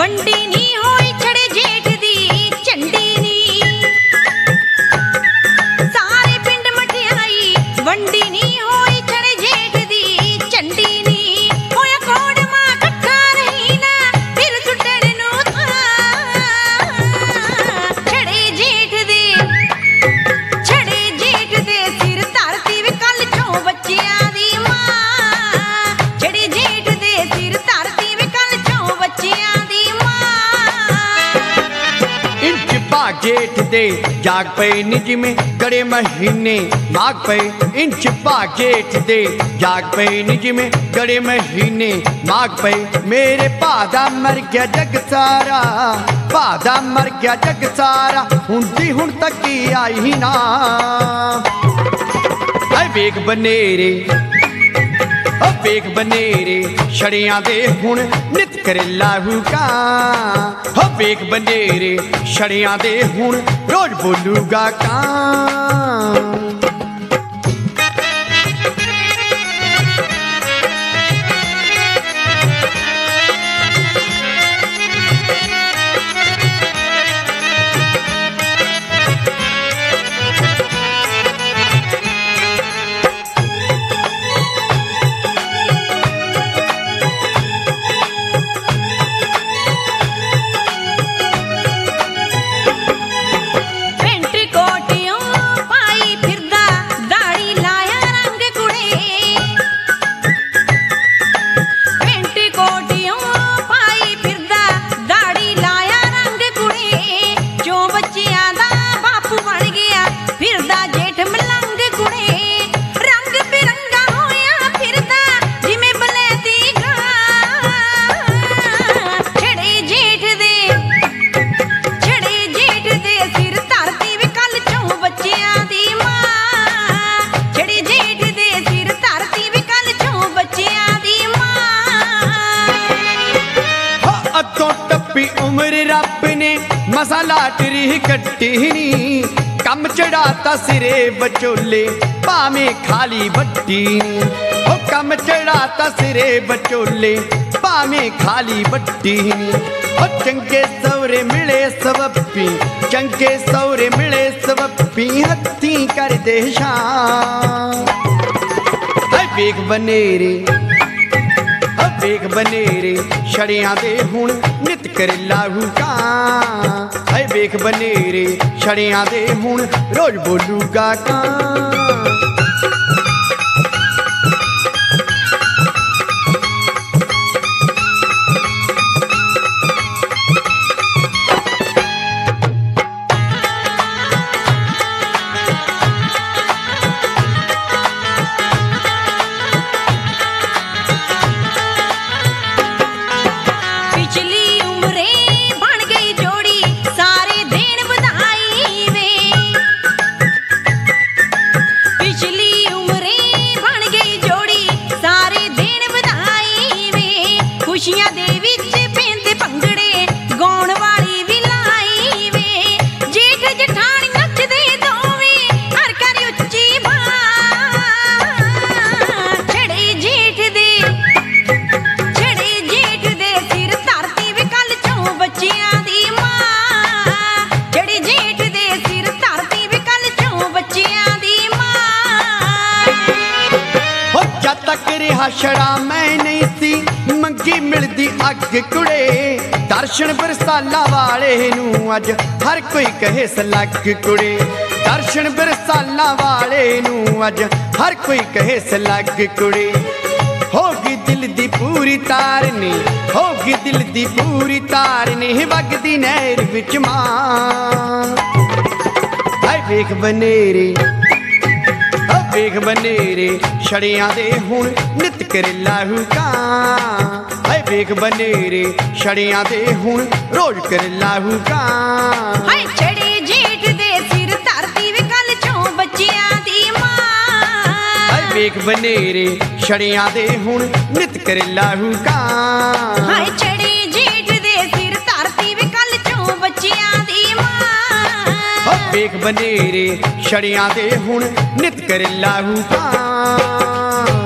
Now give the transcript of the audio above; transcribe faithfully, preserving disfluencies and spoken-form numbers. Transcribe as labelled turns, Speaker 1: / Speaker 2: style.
Speaker 1: वंडी नी होई छड़े जेठ दी झंडी नी सारे पिंड मठियाई वंडी नी होई छड़े जेठ दी झंडी नी होया कोड़ मां कट्ठा रही ना फिर सुटण नू था छड़े जेठ दे छड़े जेठ दे सिर धरती वे कल चों बच्चियां दी मां छड़े जेठ दे सिर धरती वे कल चों बच्चियां दी
Speaker 2: इंच भाग जेठ दे जाग पे निज में गड़े महीने माग पे इंच भाग जेठ दे जाग पे निज में गड़े महीने माग पे मेरे भादा मर गया जग सारा भादा मर गया जग सारा हुंदी हुण तक ही आई ना ऐ वेग बनेरे ओ वेग बनेरे छड़ियां दे हुण नित करे लाहू का हो वेग बनेरे छड़ियां दे हुण रोज बोलूगा का उम्र रब ने मसा लाटरी कट्टी नी कम चढ़ाता सिरे बचोले भावे खाली बट्टी ओ कम चढ़ाता सिरे बचोले भावे खाली बट्टी ओ चंगे सौरे मिले सबप्पी चंगे सौरे मिले सबप्पी हत्थी कर दे शान ऐ वेग बनेरे वेग बनेरे छड़ियां दे हुण नित करे लाहू का है वेग बनेरे छड़ियां दे हुण रोज बोलूगा का छड़ा मैं नहीं सी मंगी मिलदी अग कुड़े दर्शन बरसाला वाले नू अज हर कोई कहे सलग कुड़े दर्शन बरसाला वाले नू अज हर कोई कहे सलग कुड़े होगी दिल दी पूरी तारनी होगी दिल दी पूरी तारनी वगदी नहर विच मां ऐ वेग बनेरे वेग बनेरे छड़ियां दे हुण नित करे लाहू का है वेग बनेरे छड़ियां दे हुण रोज करे लाहू का
Speaker 1: हाय छड़े जेठ दे सिर धरती वे कल चों बच्चियां दी मां
Speaker 2: है वेग बनेरे छड़ियां दे हुण नित करे लाहू का
Speaker 1: हाय छड़े जेठ दे सिर धरती वे कल चों बच्चियां दी मां
Speaker 2: वेग बनेरे छड़ियां दे हुण नित करे लाहू का।